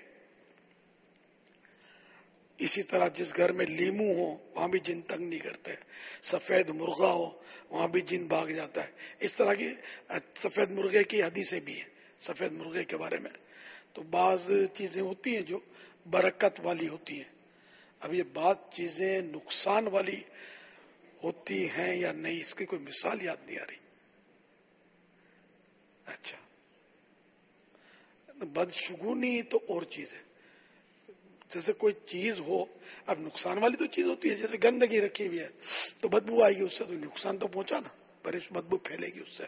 اسی طرح جس گھر میں لیمو ہو وہاں بھی جن تنگ نہیں کرتے، سفید مرغا ہو وہاں بھی جن بھاگ جاتا ہے. اس طرح کی سفید مرغے کی حدیثیں بھی ہیں سفید مرغے کے بارے میں. تو بعض چیزیں ہوتی ہیں جو برکت والی ہوتی ہیں. اب یہ بعض چیزیں نقصان والی ہوتی ہیں یا نہیں، اس کی کوئی مثال یاد نہیں آ رہی. اچھا، بدشگونی تو اور چیز ہے. جیسے کوئی چیز ہو، اب نقصان والی تو چیز ہوتی ہے، جیسے گندگی رکھی ہوئی ہے تو بدبو آئے گی، اس سے تو نقصان تو پہنچا نا، پر اس بدبو پھیلے گی اس سے.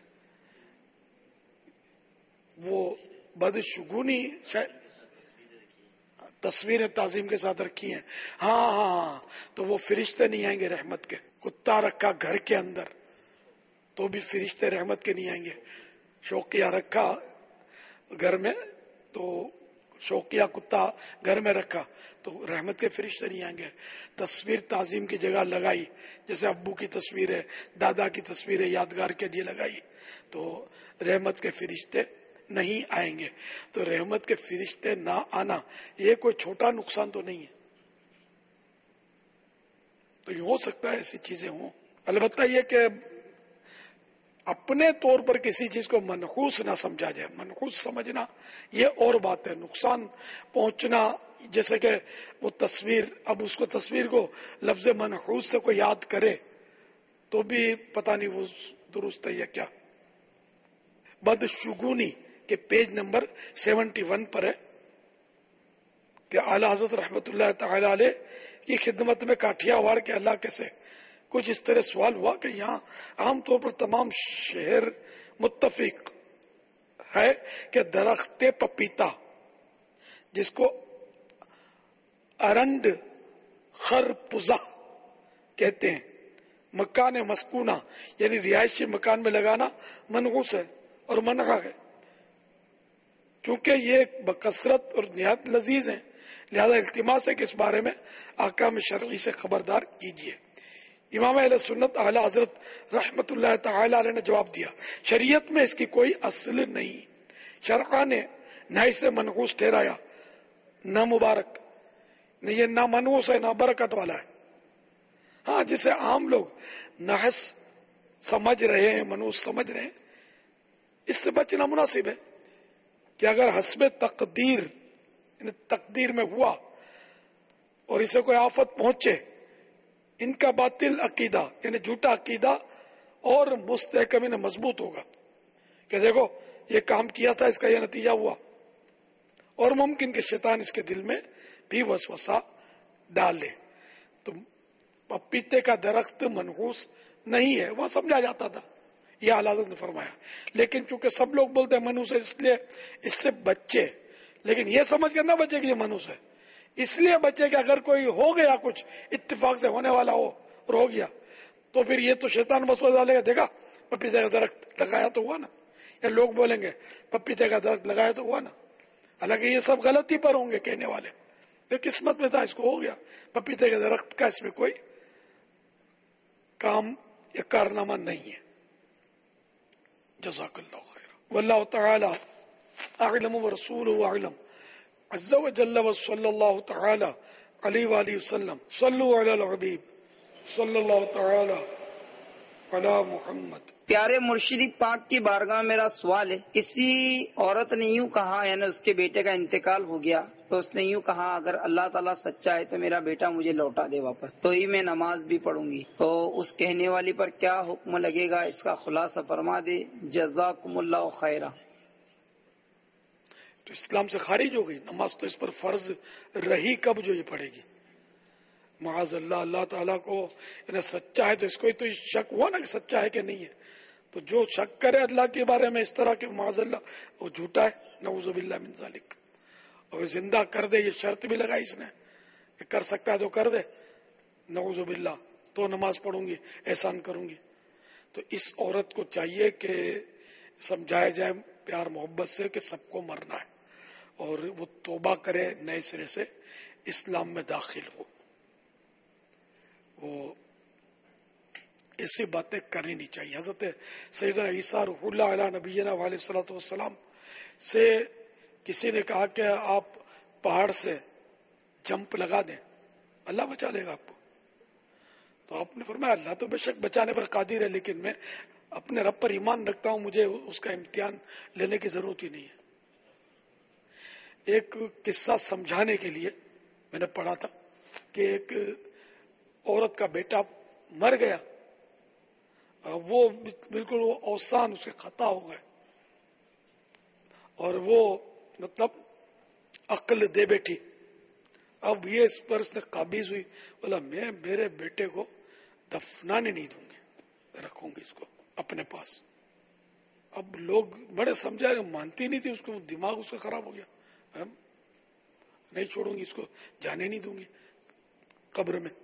وہ بدشگونی شاید تصویریں تعظیم کے ساتھ رکھی ہیں. ہاں تو وہ فرشتے نہیں آئیں گے رحمت کے. کتا رکھا گھر کے اندر تو بھی فرشتے رحمت کے نہیں آئیں گے. شوقیہ رکھا گھر میں تو شوقیہ کتا گھر میں رکھا تو رحمت کے فرشتے نہیں آئیں گے. تصویر تعظیم کی جگہ لگائی، جیسے ابو کی تصویر ہے، دادا کی تصویر ہے، یادگار کے لیے لگائی تو رحمت کے فرشتے نہیں آئیں گے. تو رحمت کے فرشتے نہ آنا یہ کوئی چھوٹا نقصان تو نہیں ہے. تو یہ ہو سکتا ہے ایسی چیزیں ہوں. البتہ یہ کہ اپنے طور پر کسی چیز کو منحوس نہ سمجھا جائے. منحوس سمجھنا یہ اور بات ہے. نقصان پہنچنا، جیسے کہ وہ تصویر، اب اس کو تصویر کو لفظ منحوس سے کوئی یاد کرے تو بھی پتہ نہیں وہ درست ہے یا کیا. بدشگونی کے پیج نمبر 71 پر ہے کہ اعلی حضرت رحمت اللہ تعالی علیہ کی خدمت میں کاٹھیا واڑ کے علاقے سے کچھ اس طرح سوال ہوا کہ یہاں عام طور پر تمام شہر متفق ہے کہ درخت پپیتا، جس کو ارنڈ خرپزہ کہتے ہیں، مکان مسکونہ یعنی رہائشی مکان میں لگانا منحوس ہے اور منع ہے، کیونکہ یہ بکثرت اور نہایت لذیذ ہیں. لہذا التماس ہے کہ اس بارے میں احکام شرعی سے خبردار کیجیے. امام اہل سنت اعلی حضرت رحمت اللہ تعالی علیہ نے جواب دیا، شریعت میں اس کی کوئی اصل نہیں. شرع نے نہ اسے منحوس ٹھہرایا نہ مبارک، نہ یہ نہ منحوس ہے نہ برکت والا ہے. ہاں جسے عام لوگ نحس سمجھ رہے ہیں، منحوس سمجھ رہے ہیں، اس سے بچنا مناسب ہے کہ اگر حسب تقدیر یعنی تقدیر میں ہوا اور اسے کوئی آفت پہنچے، ان کا باطل عقیدہ یعنی جھوٹا عقیدہ اور مستحکم مضبوط ہوگا کہ دیکھو یہ کام کیا تھا، اس کا یہ نتیجہ ہوا. اور ممکن کہ شیطان اس کے دل میں بھی وسوسہ ڈالے. تو پپیتے کا درخت منحوس نہیں ہے، وہ سمجھا جاتا تھا، یہ اعلی حضرت نے فرمایا. لیکن چونکہ سب لوگ بولتے ہیں منحوس ہے، اس لیے اس سے بچے. لیکن یہ سمجھ کر نہ بچے کہ یہ منحوس ہے، اس لیے بچے کہ اگر کوئی ہو گیا کچھ اتفاق سے ہونے والا ہو اور ہو گیا تو پھر یہ تو شیطان وسوسہ ڈالے گا، دیکھا پپیتے کا درخت لگایا تو ہوا نا. یا لوگ بولیں گے پپیتے کا درخت لگایا تو ہوا نا. حالانکہ یہ سب غلطی پر ہوں گے کہنے والے، لیکن قسمت میں تھا، اس کو ہو گیا. پپیتے کے درخت کا اس میں کوئی کام یا کارنامہ نہیں ہے. جزاک اللہ خیر. واللہ تعالی اعلم ورسولہ اعلم عز وجل وصلی اللہ تعالی علیہ وآلہ وسلم. صلوا علی الحبیب صلی اللہ تعالی علی محمد۔ پیارے مرشد پاک کی بارگاہ میں میرا سوال ہے، کسی عورت نے یوں کہا، یعنی اس کے بیٹے کا انتقال ہو گیا تو اس نے یوں کہا اگر اللہ تعالیٰ سچا ہے تو میرا بیٹا مجھے لوٹا دے واپس، تو ہی میں نماز بھی پڑھوں گی، تو اس کہنے والی پر کیا حکم لگے گا؟ اس کا خلاصہ فرما دے، جزاکم اللہ خیرہ۔ تو اسلام سے خارج ہو گئی نماز، تو اس پر فرض رہی کب جو یہ پڑھے گی؟ معاذ اللہ، اللہ تعالیٰ کو انہیں سچا ہے تو اس کو تو شک ہوا نا کہ سچا ہے کہ نہیں ہے، تو جو شک کرے اللہ کے بارے میں اس طرح کہ معاذ اللہ وہ جھوٹا ہے، نعوذ باللہ من ذالک۔ اور زندہ کر دے، یہ شرط بھی لگائی اس نے کہ کر سکتا ہے تو کر دے، نعوذ باللہ، تو نماز پڑھوں گی، احسان کروں گی۔ تو اس عورت کو چاہیے کہ سمجھایا جائے پیار محبت سے کہ سب کو مرنا ہے، اور وہ توبہ کرے، نئے سرے سے اسلام میں داخل ہو۔ وہ ایسی باتیں کرنی نہیں چاہیے۔ حضرت سیدنا عیسیٰ روح اللہ علیہ نبینا علیہ الصلوۃ والسلام سے کسی نے کہا کہ آپ پہاڑ سے جمپ لگا دیں، اللہ بچا لے گا آپ کو، تو آپ نے فرمایا اللہ تو بے شک بچانے پر قادر ہے، لیکن میں اپنے رب پر ایمان رکھتا ہوں، مجھے اس کا امتحان لینے کی ضرورت ہی نہیں ہے۔ ایک قصہ سمجھانے کے لیے میں نے پڑھا تھا کہ ایک عورت کا بیٹا مر گیا، وہ بالکل وہ اوسان اس کے خطا ہو گئے، اور وہ مطلب عقل دے بیٹھی۔ اب یہ اس پر اس نے قابض ہوئی، بولا میں میرے بیٹے کو دفنانے نہیں دوں گی، رکھوں گی اس کو اپنے پاس۔ اب لوگ بڑے سمجھا، مانتی نہیں تھی اس کو، دماغ اس کا خراب ہو گیا، نہیں چھوڑوں گی اس کو، جانے نہیں دوں گی قبر میں۔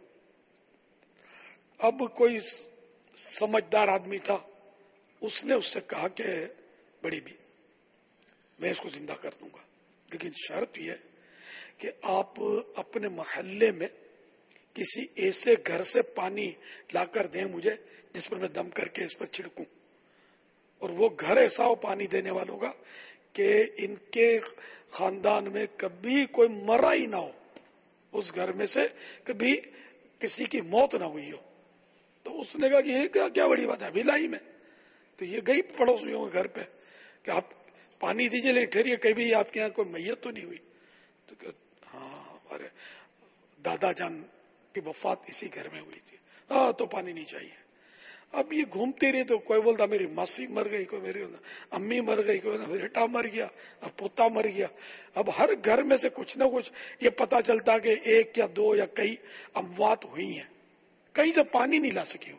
اب کوئی سمجھدار آدمی تھا، اس نے اس سے کہا کہ بڑی بھی میں اس کو زندہ کر دوں گا، لیکن شرط یہ کہ آپ اپنے محلے میں کسی ایسے گھر سے پانی لا کر دیں مجھے جس پر میں دم کر کے اس پر چھڑکوں، اور وہ گھر ایسا ہو پانی دینے والوں کا کہ ان کے خاندان میں کبھی کوئی مرا ہی نہ ہو، اس گھر میں سے کبھی کسی کی موت نہ ہوئی ہو۔ تو اس نے کہا کہ یہ کیا بڑی بات ہے، ابھی لائی میں، تو یہ گئی پڑوسیوں کے گھر پہ کہ آپ پانی دیجیے، لیکن ٹھہریے کبھی آپ کے یہاں کوئی میت تو نہیں ہوئی؟ تو کہ ہاں ہمارے دادا جان کی وفات اسی گھر میں ہوئی تھی، ہاں تو پانی نہیں چاہیے۔ اب یہ گھومتی رہی تو کوئی بولتا میری ماسی مر گئی، کوئی میری امی مر گئی، کوئی بیٹا مر گیا، اب پوتا مر گیا۔ اب ہر گھر میں سے کچھ نہ کچھ یہ پتا چلتا کہ ایک یا دو یا کئی اموات ہوئی ہیں، کہیں سے پانی نہیں لا سکی ہو۔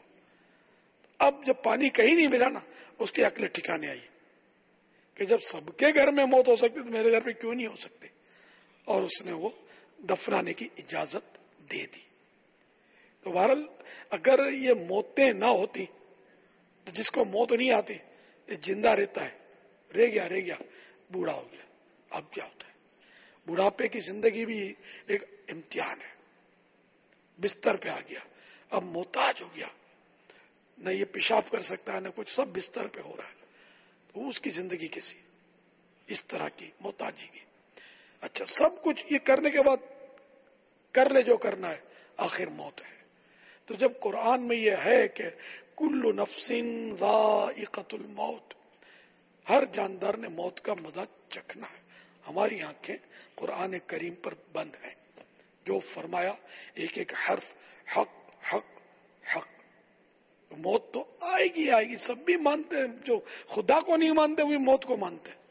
اب جب پانی کہیں نہیں ملا نا، اس کی عقل ٹھکانے آئی کہ جب سب کے گھر میں موت ہو سکتی تو میرے گھر پہ کیوں نہیں ہو سکتی، اور اس نے وہ دفنانے کی اجازت دے دی۔ تو بہرحال اگر یہ موتیں نہ ہوتی تو جس کو موت نہیں آتی یہ زندہ رہتا ہے، رہ گیا بوڑھا ہو گیا، اب کیا ہوتا ہے؟ بڑھاپے کی زندگی بھی ایک امتحان ہے، بستر پہ آ گیا، اب محتاج ہو گیا، نہ یہ پیشاب کر سکتا ہے نہ کچھ، سب بستر پہ ہو رہا ہے، تو اس کی زندگی کیسی؟ اس طرح کی محتاجی کی۔ اچھا سب کچھ یہ کرنے کے بعد کر لے جو کرنا ہے، آخر موت ہے۔ تو جب قرآن میں یہ ہے کہ کل نفس ذائقۃ الموت، ہر جاندار نے موت کا مزہ چکھنا ہے، ہماری آنکھیں قرآن کریم پر بند ہیں، جو فرمایا ایک ایک حرف حق حق حق، موت تو آئے گی، سب بھی مانتے ہیں، جو خدا کو نہیں مانتے وہ موت کو مانتے ہیں،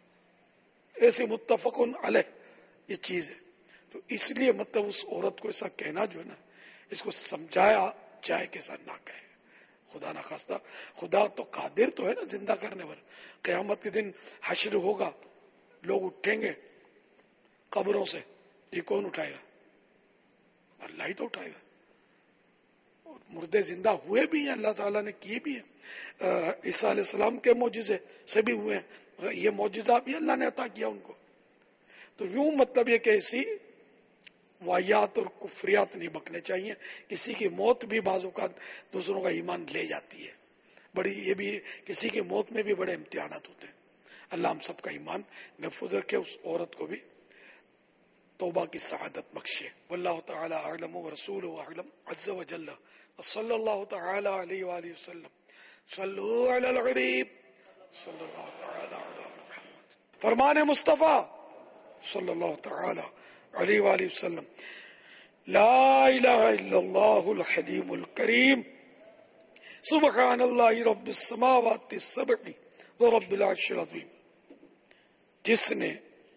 ایسے متفقن علیہ یہ چیز ہے۔ تو اس لیے مطلب اس عورت کو ایسا کہنا جو ہے نا، اس کو سمجھایا جائے کہ ایسا نہ کہے، خدا نہ خواستہ، خدا تو قادر تو ہے نا زندہ کرنے پر۔ قیامت کے دن حشر ہوگا، لوگ اٹھیں گے قبروں سے، یہ کون اٹھائے گا؟ اللہ ہی تو اٹھائے گا۔ اور مردے زندہ ہوئے بھی ہیں، اللہ تعالیٰ نے کیے بھی ہیں، عیسیٰ علیہ السلام کے معجزے سے بھی ہوئے ہیں، یہ معجزہ بھی اللہ نے عطا کیا ان کو۔ تو یوں مطلب یہ کہ ایسی واحیات اور کفریات نہیں بکنے چاہیے، کسی کی موت بھی بعض اوقات دوسروں کا ایمان لے جاتی ہے، بڑی یہ بھی کسی کی موت میں بھی بڑے امتحانات ہوتے ہیں۔ اللہ ہم سب کا ایمان محفوظ رکھے، اس عورت کو بھی توبہ کی سعادت بخشے۔ واللہ تعالی اعلم ورسولہ اعلم عز وجل۔ صلی اللہ تعالی علیہ وآلہ وسلم صلو علی الحبیب صلی اللہ تعالی علی محمد. فرمان مصطفیٰ صلی اللہ تعالی علیہ وآلہ وسلم لا الہ الا اللہ الحلیم الکریم سبحان اللہ رب السماوات السبع ورب العرش العظیم. جس نے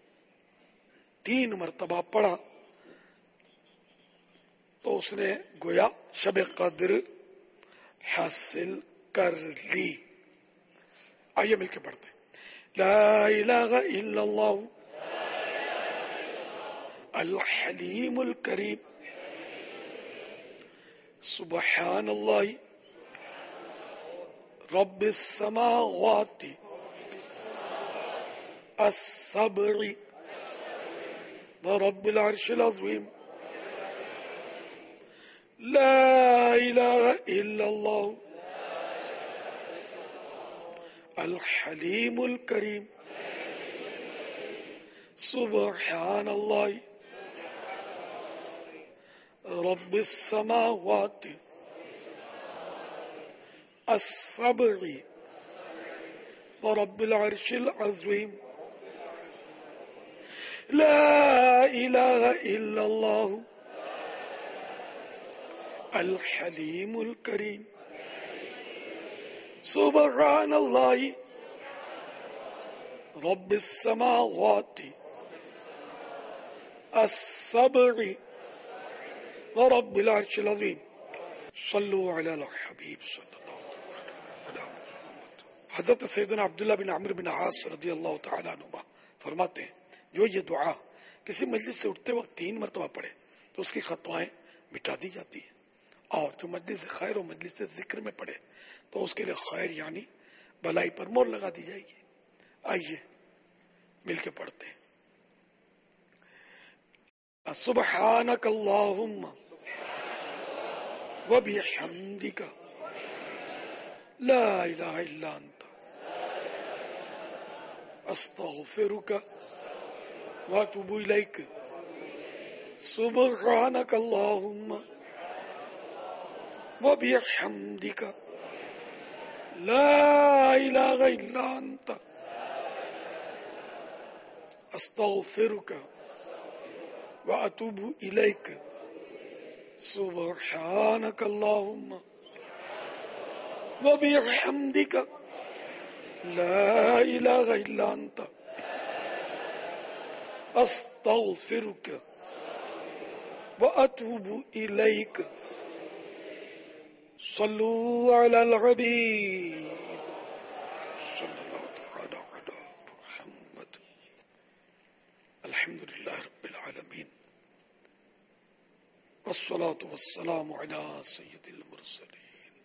3 مرتبہ پڑھا تو اس نے گویا شب قدر حاصل کر لی. آئیے مل کے پڑھتے ہیں. لا الہ الا اللہ الحلیم الکریم سبحان اللہ رب السماوات السبع ورب العرش العظیم. لا الہ الا اللہ الحلیم الکریم سبحان اللہ رب السماوات السبع ورب العرش العظیم. لا الہ الا اللہ الحلیم الکریم سبحان اللہ رب السماوات السبع ورب العرش العظیم. صلو علی الحبیب صلی اللہ علیہ وسلم. حضرت سیدنا عبداللہ بن عمرو بن عاص رضی اللہ تعالیٰ عنہ فرماتے ہیں جو یہ دعا کسی مجلس سے اٹھتے وقت 3 مرتبہ پڑھے تو اس کی خطائیں مٹا دی جاتی ہیں، اور جو مجلس خیر و مجلس ذکر میں پڑھے تو اس کے لیے خیر یعنی بلائی پر مور لگا دی جائے گی. آئیے مل کے پڑھتے ہیں. سبحانک اللہم وبحمدک لا الہ الا انت استغفرک واتوب الیک. سبحانک اللہم وبحمدک لا الہ الا انت استغفرک واتوب الیک. سبحانک اللہم وبحمدک لا الہ الا انت استغفرک واتوب الیک. صلو علی الحبیب صلی اللہ تعالی علی محمد. الحمدللہ رب العالمین والصلاة والسلام علی سید المرسلین.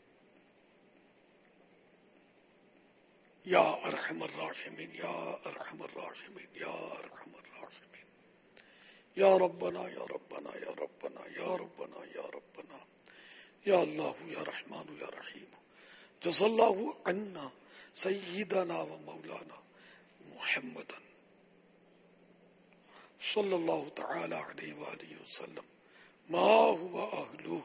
یا ارحم الراحمین یا ارحم الراحمین یا ارحم الراحمین. یا ربنا یا ربنا یا ربنا یا ربنا یا ربنا یا اللہ یا رحمان یا رحیم. جزا اللہ عنا سیدنا و مولانا محمدا صلی اللہ تعالی علیہ وآلہ وسلم ما هو اہلہ.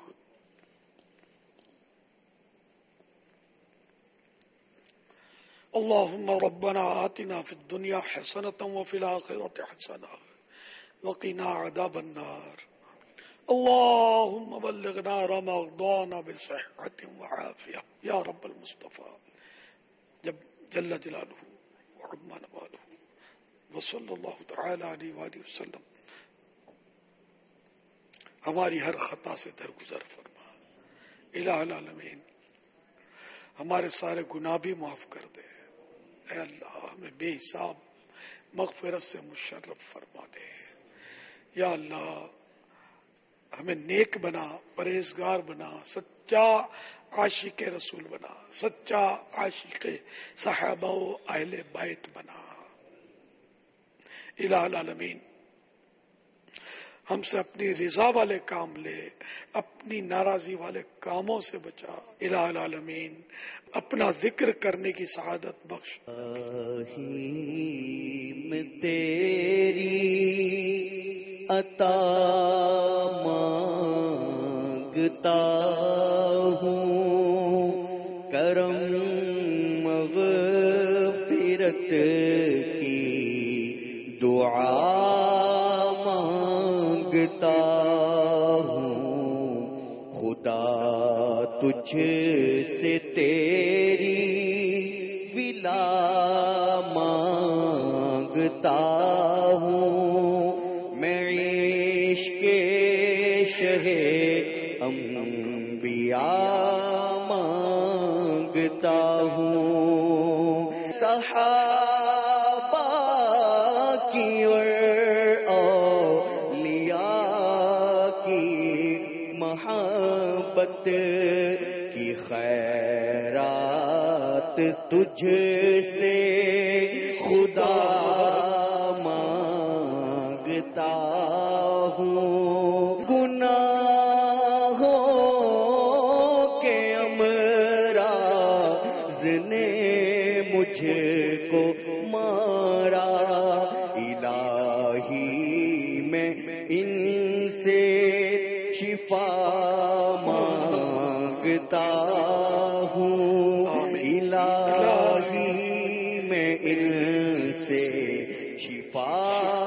اللهم ربنا آتنا في الدنيا حسنة وفي الآخرة حسنة وقنا عذاب النار. اللهم بلغنا رمضان بصحة وعافية يا رب المصطفى جل جلاله وعظم نواله وصلى الله تعالى عليه وآله وسلم. ہماری ہر خطا سے درگزر فرما الہ العالمین. ہمارے سارے گناہ بھی معاف کر دے. اے اللہ ہمیں بے حساب مغفرت سے مشرف فرما دے. یا اللہ ہمیں نیک بنا، پرہیزگار بنا، سچا عاشق رسول بنا، سچا عاشق صحابہ و اہل بیت بنا. الہ العالمین ہم سے اپنی رضا والے کام لے، اپنی ناراضی والے کاموں سے بچا. الہ العالمین اپنا ذکر کرنے کی سعادت بخش. میں تیری عطا مانگتا کی دعا مانگتا ہوں، خدا تجھ سے تیری ولا مانگتا ہوں، میں عشق شہ انبیاء مانگتا ہوں، صحابہ کی اور اولیاء کی محبت کی خیرات تجھ سے خدا مانگتا ہوں، گناہوں کے امراض نے مجھ کو مارا، الہی میں ان سے شفا مانگتا ہوں، الہی میں ان سے شفا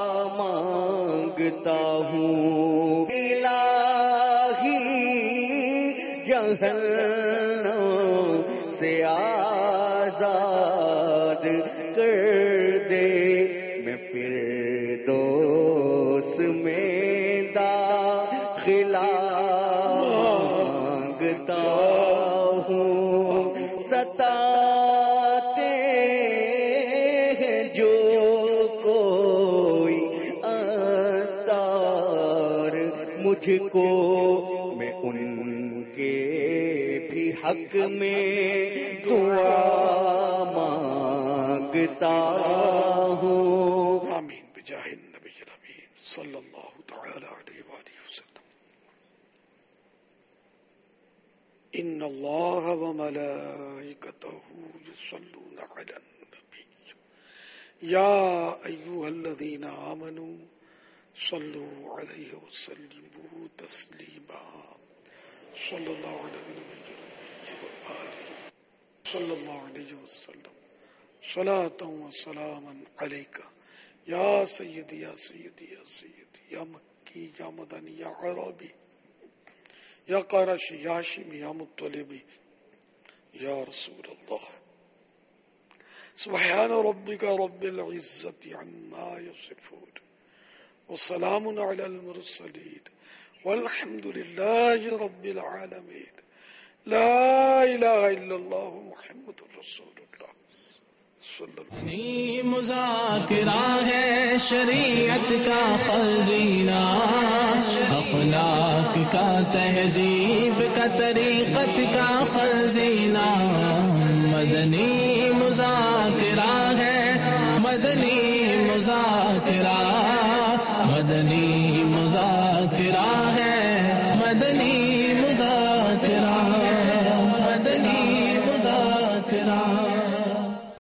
مانگتا ہوں، الہی جہنم سے آزاد کر دے، میں فردوس میں داخلہ مانگتا ہوں، ستاتے ہیں جو کوئی اتار مجھ کو، میں ان کے بھی حق میں دعا مانگتا ہوں۔ آمین بجاہ النبی الامین صلی اللہ تعالی علیہ وآلہ وسلم۔ ان اللہ وملائکتہ یصلون علی النبی یا ایھا الذین آمنوا صلوا علیہ وسلموا تسلیما، صلی اللہ علیہ صلی اللہ علیہ وسلم، صلاۃ و سلاما علیک یا سیدی یا سیدی یا سیدی، یا مکی یا مدنی یا عربی، یا قرشی یا ہاشمی یا مطلبی، یا رسول اللہ۔ سبحان ربک رب العزت عما یصفون وسلام علی المرسلین والحمد للہ رب العالمین، لا الہ الا اللہ محمد رسول اللہ صلی اللہ علیہ وسلم۔ مذاکرہ ہے شریعت کا خزینہ، اخلاق کا تہذیب کا طریقت کا خزینہ، مدنی مذاکرہ ہے، مدنی مذاکرہ، مدنی مذاکرہ